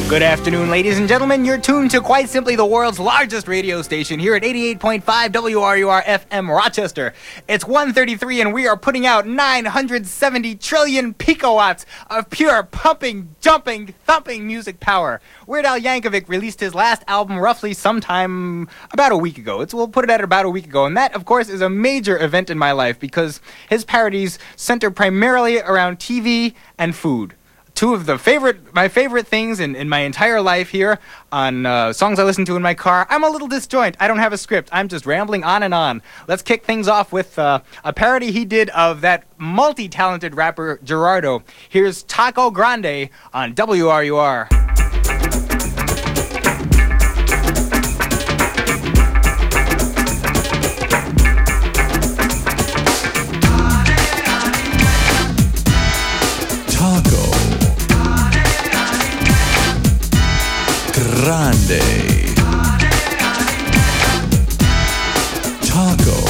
Good afternoon, ladies and gentlemen. You're tuned to quite simply the world's largest radio station here at 88.5 WRUR FM Rochester. It's 1:33 and we are putting out 970 trillion picowatts of pure pumping, jumping, thumping music power. Weird Al Yankovic released his last album roughly sometime about a week ago. We'll put it at about a week ago. And that, of course, is a major event in my life because his parodies center primarily around TV and food. Two of my favorite things in my entire life here on songs I listen to in my car. I'm a little disjoint. I don't have a script. I'm just rambling on and on. Let's kick things off with a parody he did of that multi-talented rapper Gerardo. Here's Taco Grande on WRUR. Grande. Taco.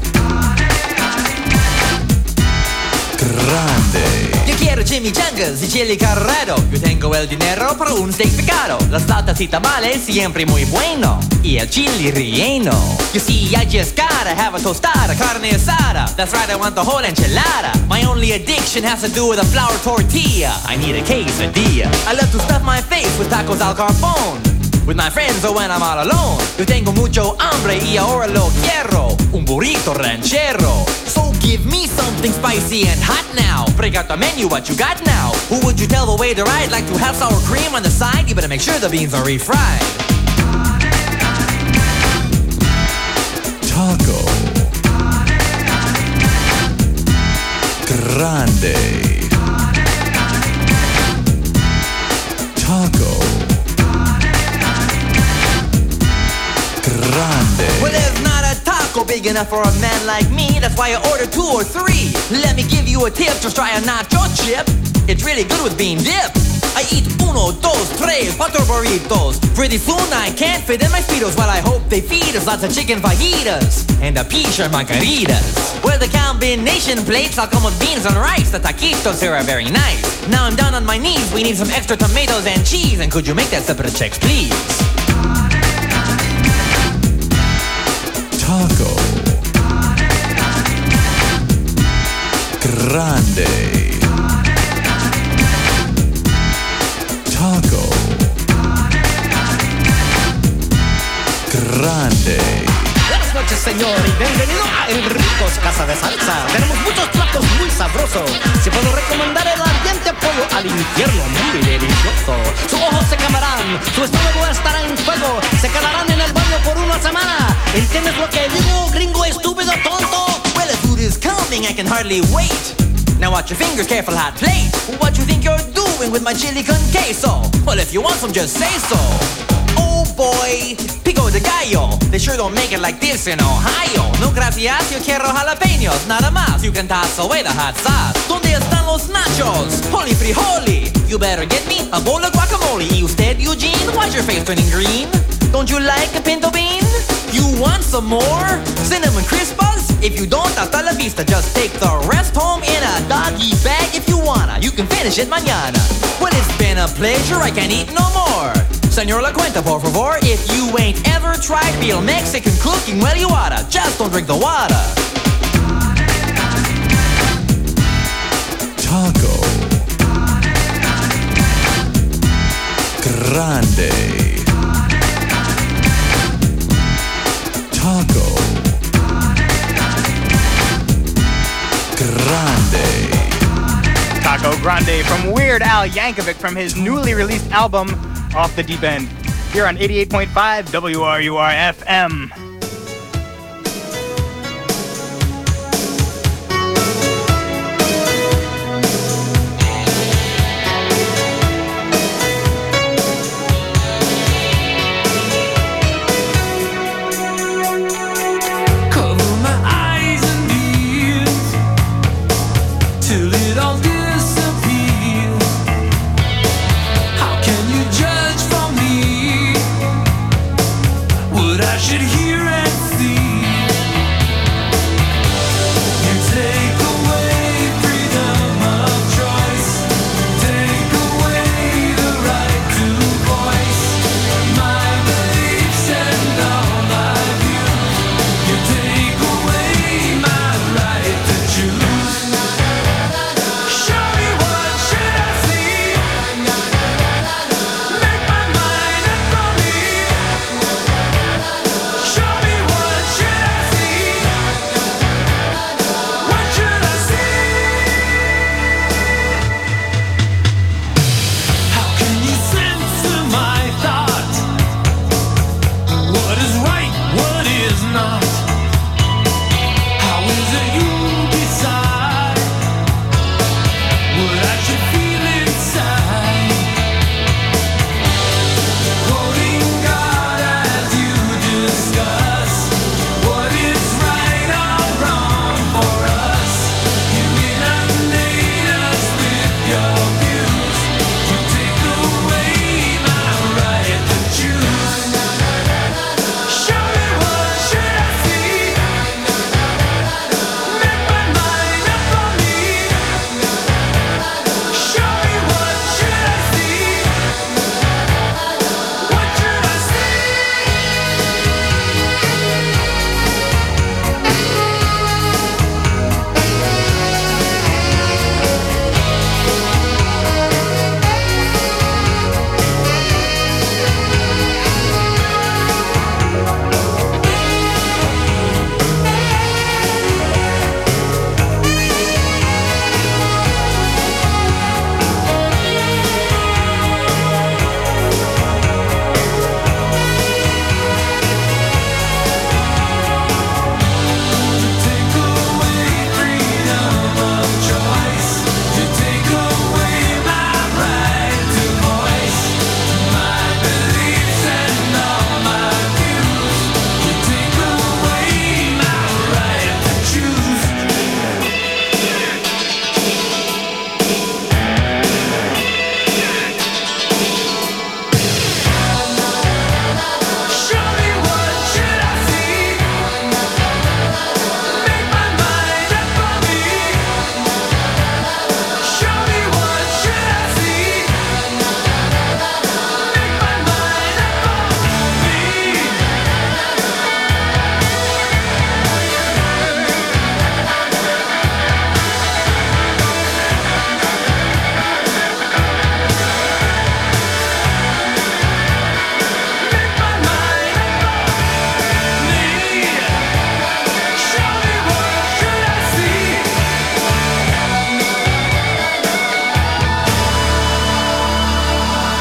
Grande. Yo quiero chimichangas y chili carrero. Yo tengo el dinero para un steak picado. Las latas y tamales siempre muy bueno. Y el chili relleno. You see, I just gotta have a tostada, carne asada. That's right, I want the whole enchilada. My only addiction has to do with a flour tortilla. I need a quesadilla. I love to stuff my face with tacos al carbón. With my friends or when I'm all alone. Yo tengo mucho hambre y ahora lo quiero. Un burrito ranchero. So give me something spicy and hot now. Break out the menu, what you got now? Who would you tell the waiter I'd like to have sour cream on the side? You better make sure the beans are refried. Taco. Grande. Taco. Grande. Well, there's not a taco big enough for a man like me. That's why I ordered 2 or 3. Let me give you a tip, just try a nacho chip. It's really good with bean dip. I eat 1, 2, 3, 4 burritos. Pretty soon I can't fit in my Speedos. Well, I hope they feed us lots of chicken fajitas and a peach or margaritas. Well, the combination plates all come with beans and rice. The taquitos here are very nice. Now I'm down on my knees. We need some extra tomatoes and cheese. And could you make that separate checks, please? Taco. Grande. Taco. Grande. Buenas noches, señor, y bienvenido a Enrico's Casa de Salsa. Tenemos muchos platos muy sabrosos. Si puedo recomendar el ardiente pollo al infierno, muy delicioso. Sus ojos se quemarán, su estómago estará en fuego. Se quedarán en el baño por una semana. ¿Entiendes lo que digo, gringo estúpido tonto? Well, the food is coming, I can hardly wait. Now watch your fingers, careful hot plate. What you think you're doing with my chili con queso? Well, if you want some, just say so. Oh boy, pico de gallo. They sure don't make it like this in Ohio. No gracias, yo quiero jalapeños, nada más. You can toss away the hot sauce. ¿Dónde están los nachos? Holy frijoli. You better get me a bowl of guacamole. Y usted, Eugene, why's your face turning green? Don't you like a pinto bean? You want some more? Cinnamon Crispas? If you don't, hasta la vista. Just take the rest home in a doggy bag if you wanna. You can finish it mañana. Well, it's been a pleasure, I can't eat no more. Señor La Cuenta, por favor. If you ain't ever tried real Mexican cooking, well, you oughta. Just don't drink the water. Taco. Grande. Taco. Grande. Taco Grande from Weird Al Yankovic from his newly released album, Off the Deep End, here on 88.5 WRUR FM. Should hear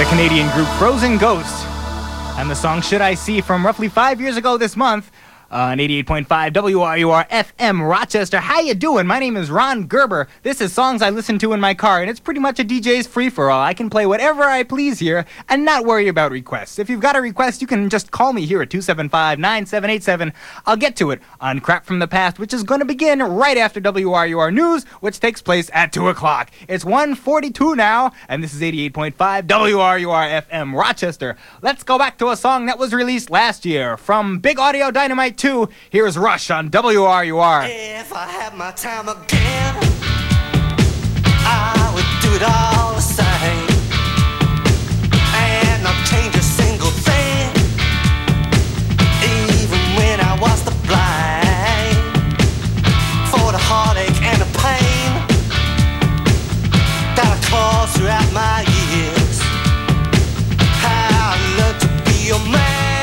Canadian group Frozen Ghost, and the song Should I See from roughly 5 years ago this month on 88.5 WRUR FM Rochester. How you doing? My name is Ron Gerber. This is Songs I Listen to in My Car, and it's pretty much a DJ's free-for-all. I can play whatever I please here and not worry about requests. If you've got a request, you can just call me here at 275-9787. I'll get to it on Crap from the Past, which is going to begin right after WRUR News, which takes place at 2 o'clock. It's 1:42 now, and this is 88.5 WRUR FM Rochester. Let's go back to a song that was released last year from Big Audio Dynamite 2. Here's Rush on WRUR. If I had my time again, I would do it all the same, and not change a single thing, even when I was to blame for the heartache and the pain that I caused throughout my years. How I learned to be your man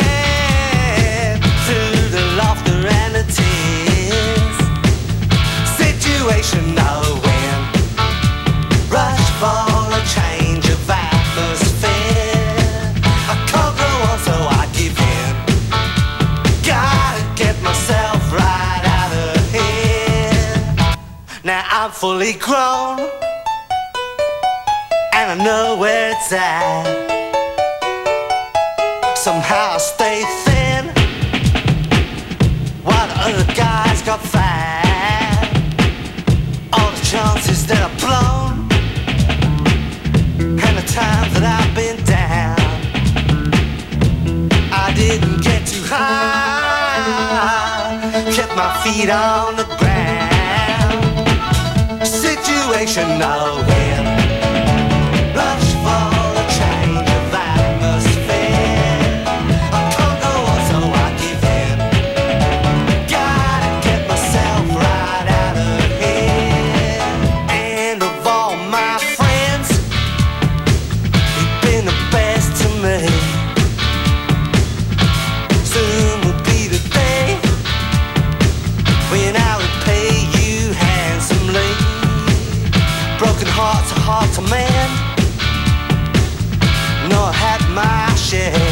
through the laughter and the tears. Situation no win. Rush for a change of atmosphere. I can't go on, so I give in. Gotta get myself right out of here. Now I'm fully grown, and I know where it's at. Somehow I stay thin while the other guys got fat. All the chances that I've blown and the times that I've been down, I didn't get too high, kept my feet on the ground. Situation no win. Rush for a change of atmosphere. I can't go on, so I give in. Gotta get myself right out of here. And of all my friends, you've been the best to me. Soon will be the day when I repay you handsomely. Broken hearts are hard to mend. No, I had my share,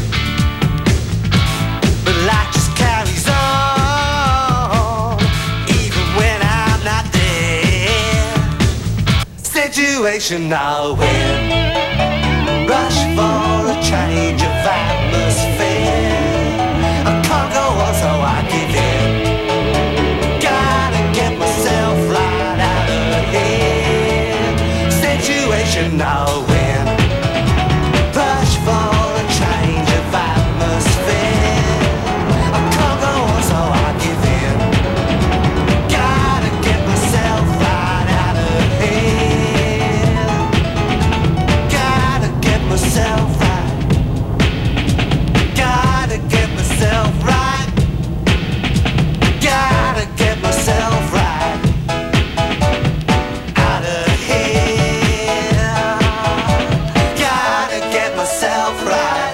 but life just carries on, even when I'm not there. Situation I win. Rush for a change of atmosphere. I can't go on, so I give in. Gotta get myself right out of here. Situation I win. Rush for a change of atmosphere. I can't go on, so I give in. Gotta get myself right out of here. Gotta get myself right. Gotta get myself right. Gotta get myself right out of here. Gotta get myself right.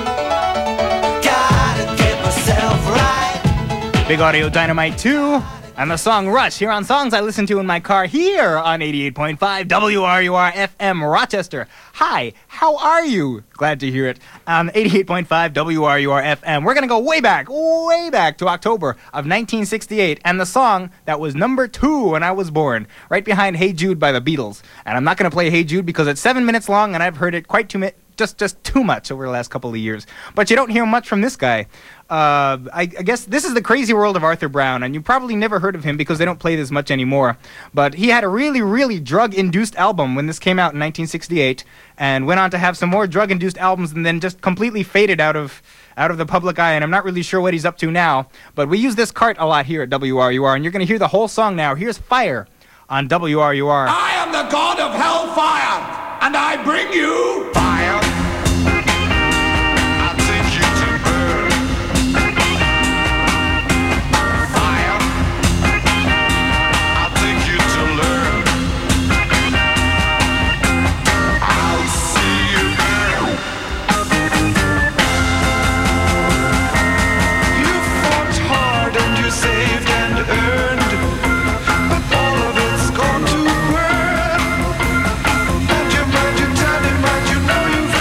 Gotta get myself right. Big Audio Dynamite 2 and the song Rush here on Songs I Listen to in My Car here on 88.5 WRUR FM Rochester. Hi, how are you? Glad to hear it. On 88.5 WRUR FM. We're going to go way back to October of 1968 and the song that was number 2 when I was born, right behind Hey Jude by the Beatles. And I'm not going to play Hey Jude because it's 7 minutes long and I've heard it quite just too much over the last couple of years. But you don't hear much from this guy. I guess this is the crazy world of Arthur Brown, and you probably never heard of him because they don't play this much anymore. But he had a really, really drug-induced album when this came out in 1968, and went on to have some more drug-induced albums, and then just completely faded out of the public eye. And I'm not really sure what he's up to now. But we use this cart a lot here at WRUR, and you're going to hear the whole song now. Here's Fire on WRUR. I am the god of hellfire, and I bring you fire. I take you to burn. Fire. I'll take you to learn. I'll see you burn. You fought hard and you saved and earned, but all of it's gone to burn. And your mind, your time, your mind, you know you've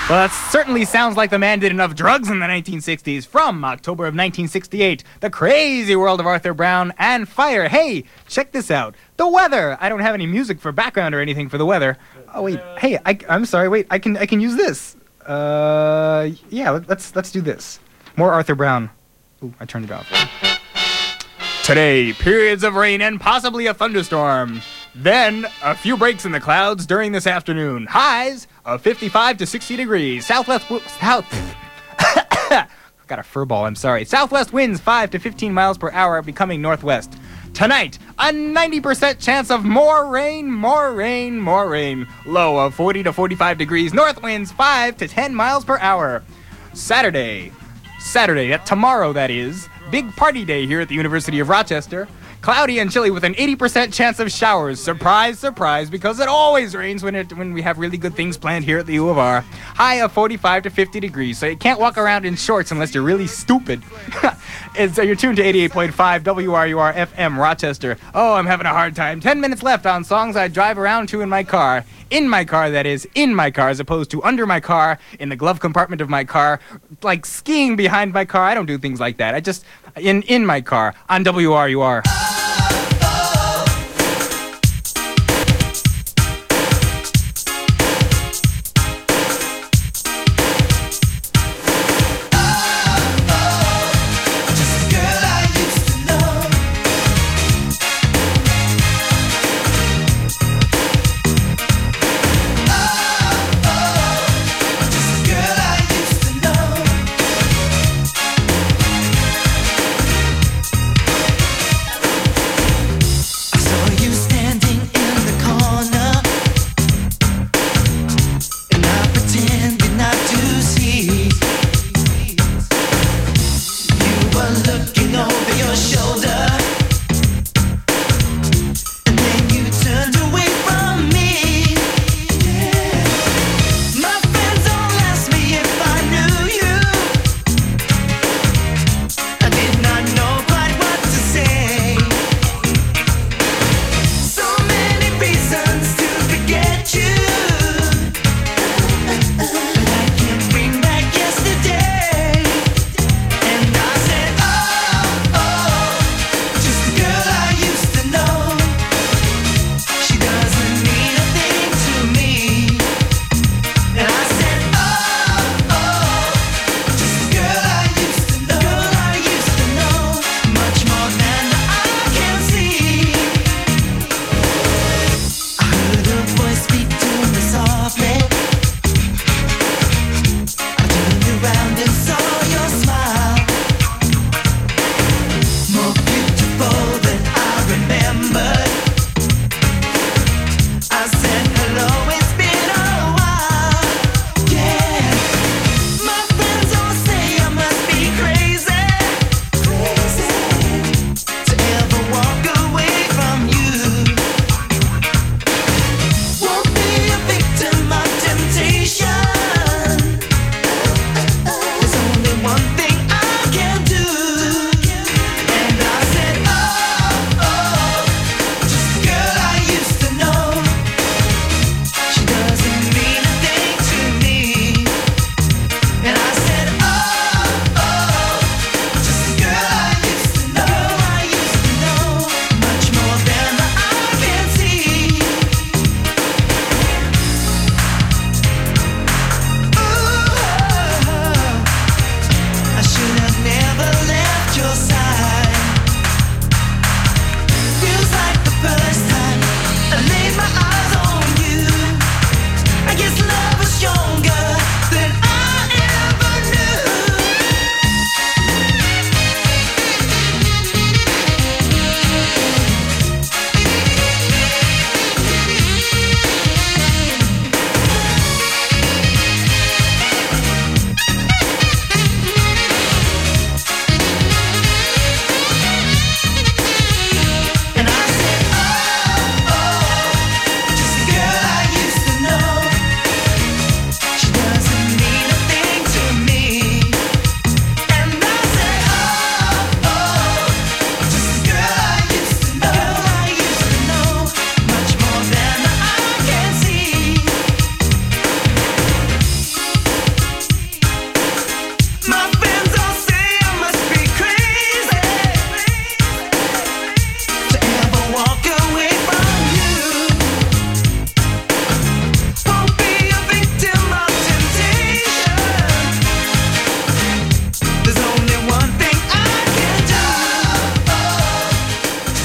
Well, that certainly sounds like the man did enough drugs in the 1960s. From October of 1968, The Crazy World of Arthur Brown and Fire. Hey, check this out. The weather. I don't have any music for background or anything for the weather. Oh wait, hey, I'm sorry. Wait, I can use this. Yeah, let's do this. More Arthur Brown. Ooh, I turned it off. Today, periods of rain and possibly a thunderstorm. Then, a few breaks in the clouds during this afternoon. Highs of 55 to 60 degrees. Got a fur ball, I'm sorry. Southwest winds 5 to 15 miles per hour, becoming northwest. Tonight, a 90% chance of more rain. Low of 40 to 45 degrees. North winds 5 to 10 miles per hour. Saturday, tomorrow that is. Big party day here at the University of Rochester. Cloudy and chilly with an 80% chance of showers. Surprise, surprise, because it always rains when we have really good things planned here at the U of R. High of 45 to 50 degrees, so you can't walk around in shorts unless you're really stupid. You're tuned to 88.5 WRUR FM Rochester. Oh, I'm having a hard time. 10 minutes left on songs I drive around to in my car. In my car, that is, in my car, as opposed to under my car, in the glove compartment of my car, like skiing behind my car. I don't do things like that. I just, in my car, on WRUR.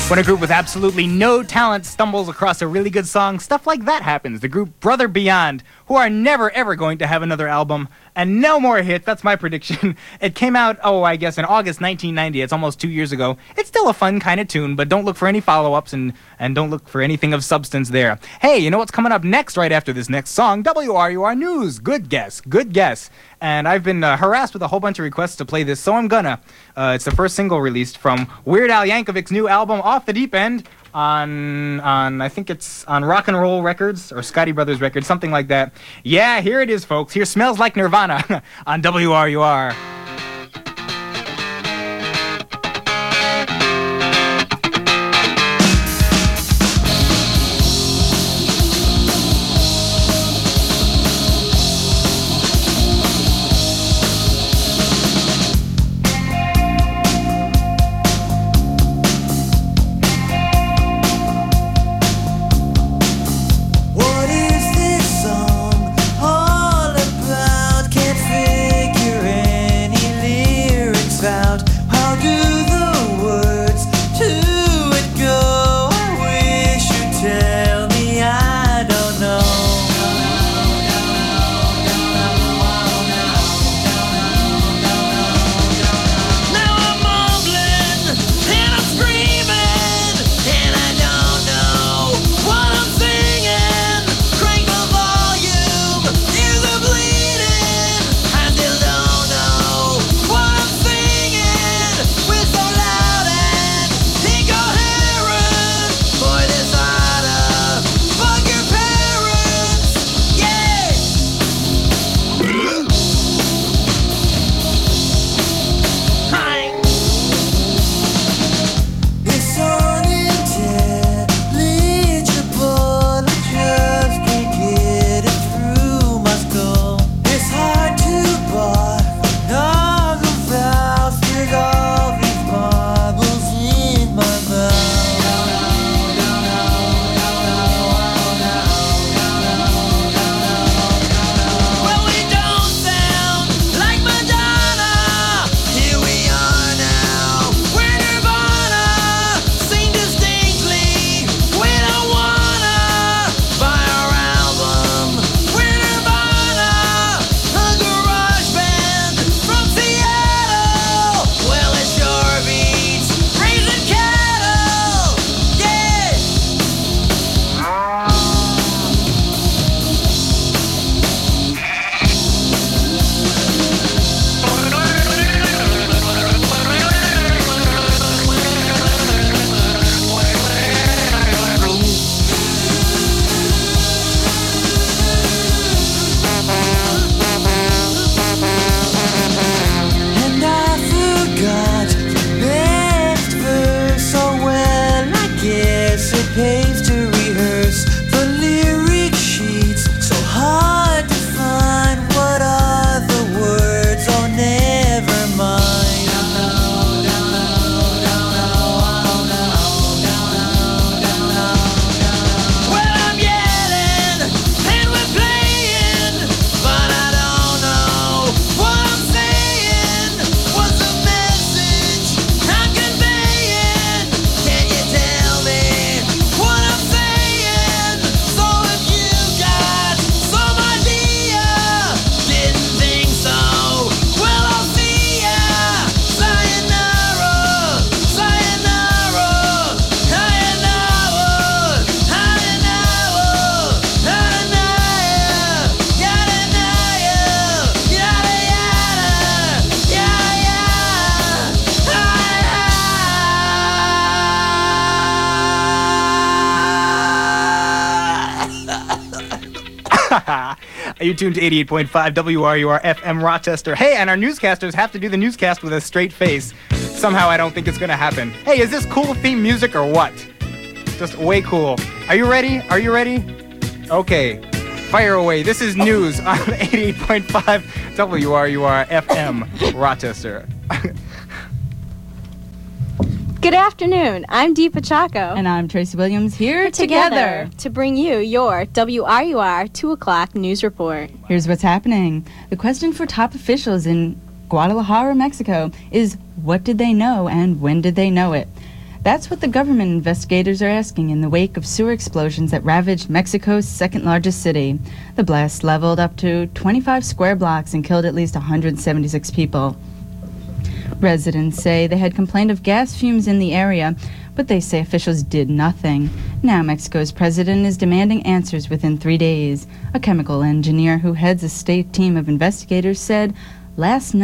When a group with absolutely no talent stumbles across a really good song, stuff like that happens. The group Brother Beyond, who are never ever going to have another album and no more hits, that's my prediction. It came out, I guess in August 1990. It's almost 2 years ago. It's still a fun kind of tune, but don't look for any follow-ups and don't look for anything of substance there. Hey, you know what's coming up next right after this next song? WRUR News. Good guess. Good guess. And I've been harassed with a whole bunch of requests to play this, so I'm gonna. It's the first single released from Weird Al Yankovic's new album, Off the Deep End, on I think it's on Rock and Roll Records or Scotty Brothers Records, something like that. Yeah, here it is, folks. Here Smells Like Nirvana on WRUR. What is this song all about? Can't figure any lyrics out. How do the words to it go? I wish you'd tell me, I don't know. Now I'm mumbling and I'm screaming and I don't know what I'm singing. Crank the volume, ears are bleeding. I still don't know what I'm singing. We're so loud and incoherent. Boy, this oughta fuck your parents. Yeah. Hi. It's unintelligible. I just can't get it through my skull. It's hard to bark dog valves with all these marbles in my mouth. Well, we don't sound like Madonna. Here we are now. We're Nirvana. Sing distinctly. We don't wanna buy our album. We're Nirvana, a garage band from Seattle. Well, it sure beats raising cattle. Yeah. And I forgot the next verse. Oh well, I guess it pays to rehearse the lyric sheets. So hard to find. What are the words? Oh, never mind. Well, I'm yelling and we're playing, but I don't know what I'm saying. What's the message I'm conveying? Can you tell me what I'm saying? So if you got some idea, didn't think so, well, I'll see ya. Sayonara, sayonara, sayonara, sayonara, sayonara, yada yada, Are you tuned to 88.5 WRUR FM Rochester? Hey, and our newscasters have to do the newscast with a straight face. Somehow I don't think it's gonna happen. Hey, is this cool theme music or what? Just way cool. Are you ready? Are you ready? Okay. Fire away. This is news on 88.5 WRUR FM Rochester. Good afternoon. I'm Deepa Chaco. And I'm Tracy Williams here We're together to bring you your WRUR 2 o'clock news report. Here's what's happening. The question for top officials in Guadalajara, Mexico is, what did they know and when did they know it? That's what the government investigators are asking in the wake of sewer explosions that ravaged Mexico's second-largest city. The blast leveled up to 25 square blocks and killed at least 176 people. Residents say they had complained of gas fumes in the area, but they say officials did nothing. Now Mexico's president is demanding answers within 3 days. A chemical engineer who heads a state team of investigators said late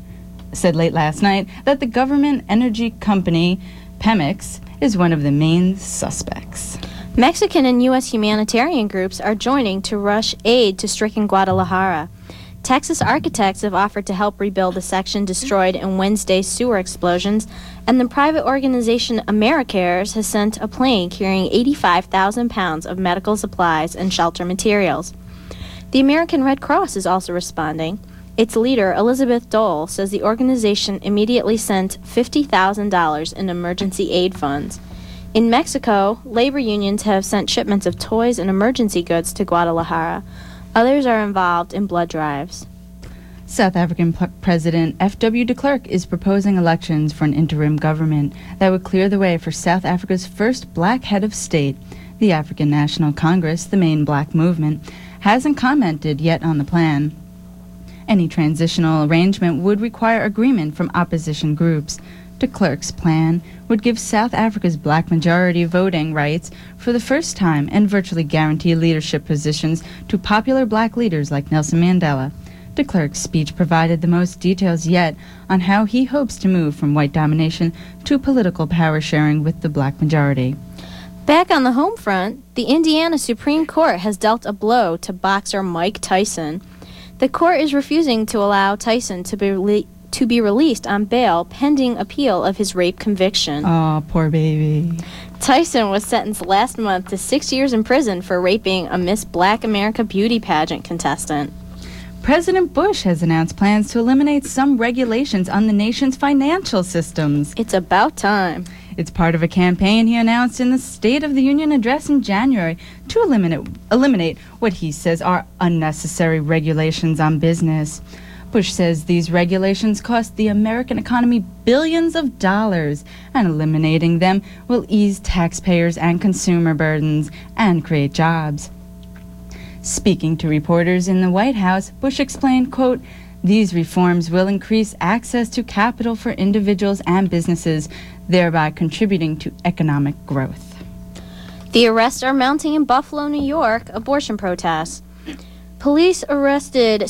last night that the government energy company Pemex is one of the main suspects. Mexican and U.S. humanitarian groups are joining to rush aid to stricken Guadalajara. Texas architects have offered to help rebuild a section destroyed in Wednesday's sewer explosions, and the private organization AmeriCares has sent a plane carrying 85,000 pounds of medical supplies and shelter materials. The American Red Cross is also responding. Its leader, Elizabeth Dole, says the organization immediately sent $50,000 in emergency aid funds. In Mexico, labor unions have sent shipments of toys and emergency goods to Guadalajara. Others are involved in blood drives. South African President F.W. de Klerk is proposing elections for an interim government that would clear the way for South Africa's first black head of state. The African National Congress, the main black movement, hasn't commented yet on the plan. Any transitional arrangement would require agreement from opposition groups. De Klerk's plan would give South Africa's black majority voting rights for the first time and virtually guarantee leadership positions to popular black leaders like Nelson Mandela. De Klerk's speech provided the most details yet on how he hopes to move from white domination to political power sharing with the black majority. Back on the home front, the Indiana Supreme Court has dealt a blow to boxer Mike Tyson. The court is refusing to allow Tyson to be released on bail pending appeal of his rape conviction. Oh, poor baby. Tyson was sentenced last month to 6 years in prison for raping a Miss Black America beauty pageant contestant. President Bush has announced plans to eliminate some regulations on the nation's financial systems. It's about time. It's part of a campaign he announced in the State of the Union address in January to eliminate what he says are unnecessary regulations on business. Bush says these regulations cost the American economy billions of dollars, and eliminating them will ease taxpayers and consumer burdens and create jobs. Speaking to reporters in the White House, Bush explained, quote, "These reforms will increase access to capital for individuals and businesses, thereby contributing to economic growth." The arrests are mounting in Buffalo, New York, abortion protests. Police arrested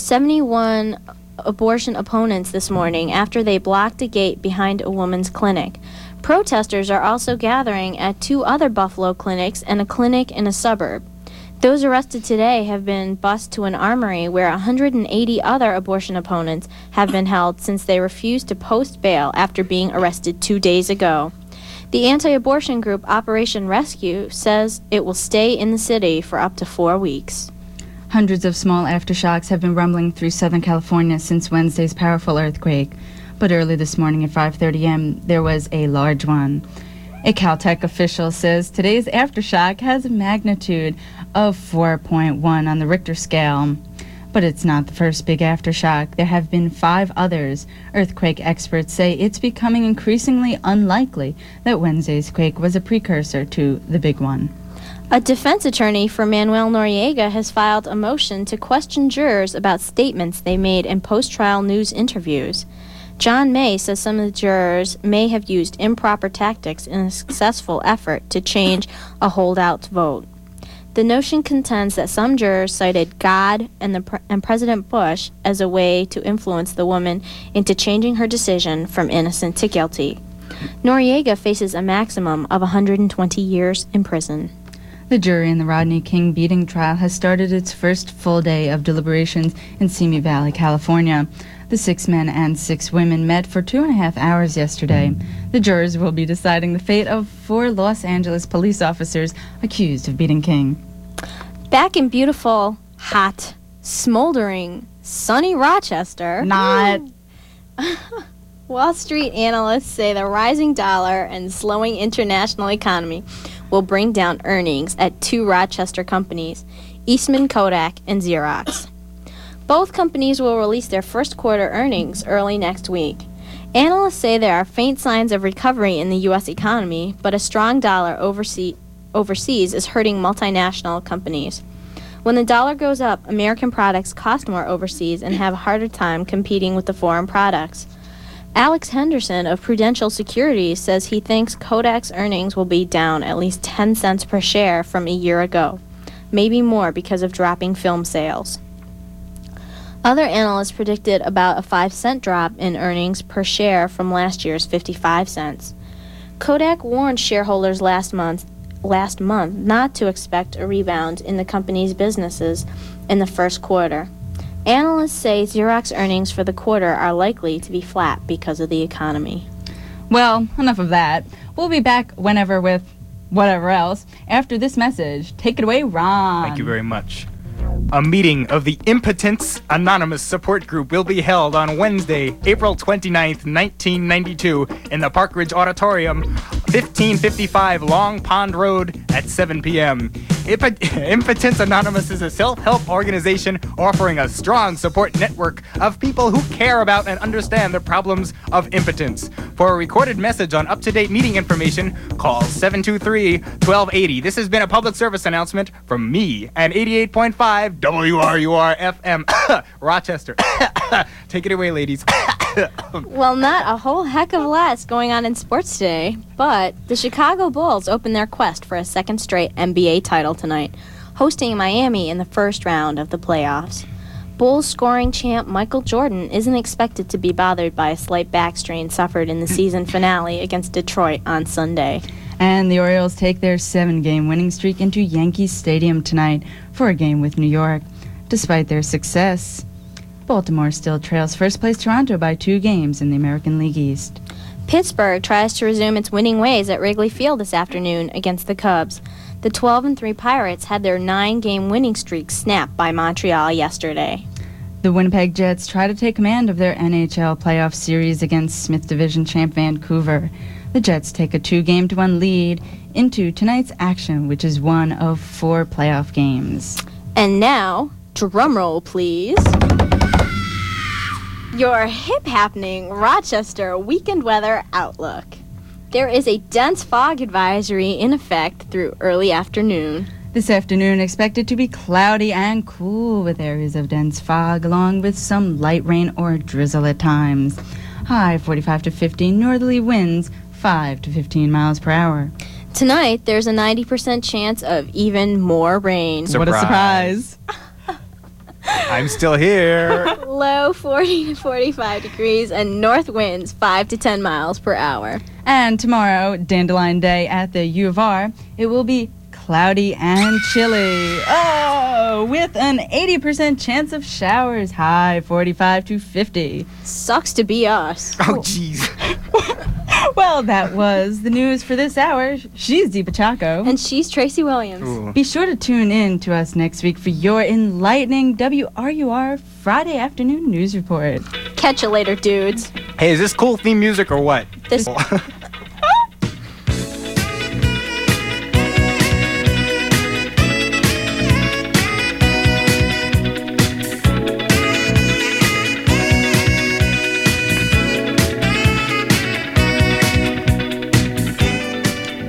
71 abortion opponents this morning after they blocked a gate behind a woman's clinic. Protesters are also gathering at 2 other Buffalo clinics and a clinic in a suburb. Those arrested today have been bused to an armory where 180 other abortion opponents have been held since they refused to post bail after being arrested 2 days ago. The anti-abortion group Operation Rescue says it will stay in the city for up to 4 weeks. Hundreds of small aftershocks have been rumbling through Southern California since Wednesday's powerful earthquake, but early this morning at 5:30 a.m. there was a large one. A Caltech official says today's aftershock has a magnitude of 4.1 on the Richter scale. But it's not the first big aftershock. There have been 5 others. Earthquake experts say it's becoming increasingly unlikely that Wednesday's quake was a precursor to the big one. A defense attorney for Manuel Noriega has filed a motion to question jurors about statements they made in post-trial news interviews. John May says some of the jurors may have used improper tactics in a successful effort to change a holdout's vote. The notion contends that some jurors cited God and President Bush as a way to influence the woman into changing her decision from innocent to guilty. Noriega faces a maximum of 120 years in prison. The jury in the Rodney King beating trial has started its first full day of deliberations in Simi Valley, California. The 6 men and 6 women met for 2.5 hours yesterday. The jurors will be deciding the fate of 4 Los Angeles police officers accused of beating King. Back in beautiful, hot, smoldering, sunny Rochester. Not. Wall Street analysts say the rising dollar and slowing international economy will bring down earnings at 2 Rochester companies, Eastman Kodak and Xerox. Both companies will release their first quarter earnings early next week. Analysts say there are faint signs of recovery in the U.S. economy, but a strong dollar overseas is hurting multinational companies. When the dollar goes up, American products cost more overseas and have a harder time competing with the foreign products. Alex Henderson of Prudential Securities says he thinks Kodak's earnings will be down at least 10 cents per share from a year ago, maybe more because of dropping film sales. Other analysts predicted about a 5-cent drop in earnings per share from last year's 55 cents. Kodak warned shareholders last month not to expect a rebound in the company's businesses in the first quarter. Analysts say Xerox earnings for the quarter are likely to be flat because of the economy. Well, enough of that. We'll be back whenever with whatever else after this message. Take it away, Ron. Thank you very much. A meeting of the Impotence Anonymous Support Group will be held on Wednesday, April 29th, 1992, in the Park Ridge Auditorium, 1555 Long Pond Road at 7 p.m. Impotence Anonymous is a self-help organization offering a strong support network of people who care about and understand the problems of impotence. For a recorded message on up-to-date meeting information, call 723-1280. This has been a public service announcement from me and 88.5 WRUR-FM Rochester. Take it away, ladies. Well, not a whole heck of a lot's going on in sports today, but the Chicago Bulls open their quest for a second straight NBA title tonight, hosting Miami in the first round of the playoffs. Bulls scoring champ Michael Jordan isn't expected to be bothered by a slight back strain suffered in the season finale against Detroit on Sunday. And the Orioles take their 7-game winning streak into Yankee Stadium tonight for a game with New York. Despite their success, Baltimore still trails first-place Toronto by 2 games in the American League East. Pittsburgh tries to resume its winning ways at Wrigley Field this afternoon against the Cubs. The 12-3 Pirates had their 9-game winning streak snapped by Montreal yesterday. The Winnipeg Jets try to take command of their NHL playoff series against Smith Division champ Vancouver. The Jets take a 2-1 lead into tonight's action, which is one of 4 playoff games. And now, drumroll please. Your hip-happening Rochester weekend weather outlook. There is a dense fog advisory in effect through early afternoon. This afternoon expected to be cloudy and cool with areas of dense fog along with some light rain or drizzle at times. High 45 to 50 northerly winds, 5 to 15 miles per hour. Tonight, there's a 90% chance of even more rain. What a surprise. I'm still here. Low 40 to 45 degrees and north winds 5 to 10 miles per hour. And tomorrow, Dandelion Day at the U of R, it will be cloudy and chilly. Oh, with an 80% chance of showers, high 45 to 50. Sucks to be us. Oh, jeez. Well, that was the news for this hour. She's Deepa Chaco. And she's Tracy Williams. Ooh. Be sure to tune in to us next week for your enlightening WRUR Friday afternoon news report. Catch you later, dudes. Hey, is this cool theme music or what? This